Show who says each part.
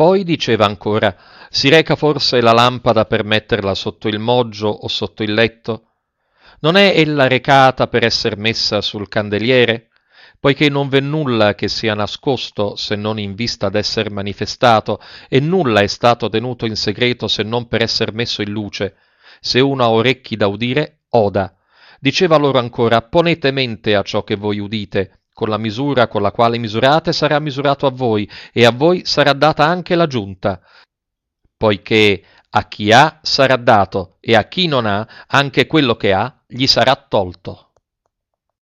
Speaker 1: Poi diceva ancora: si reca forse la lampada per metterla sotto il moggio o sotto il letto? Non è ella recata per esser messa sul candeliere? Poiché non v'è nulla che sia nascosto se non in vista d'esser manifestato, e nulla è stato tenuto in segreto se non per esser messo in luce. Se uno ha orecchi da udire, oda. Diceva loro ancora: ponete mente a ciò che voi udite. Con la misura con la quale misurate sarà misurato a voi, e a voi sarà data anche la giunta. Poiché a chi ha sarà dato, e a chi non ha, anche quello che ha gli sarà tolto.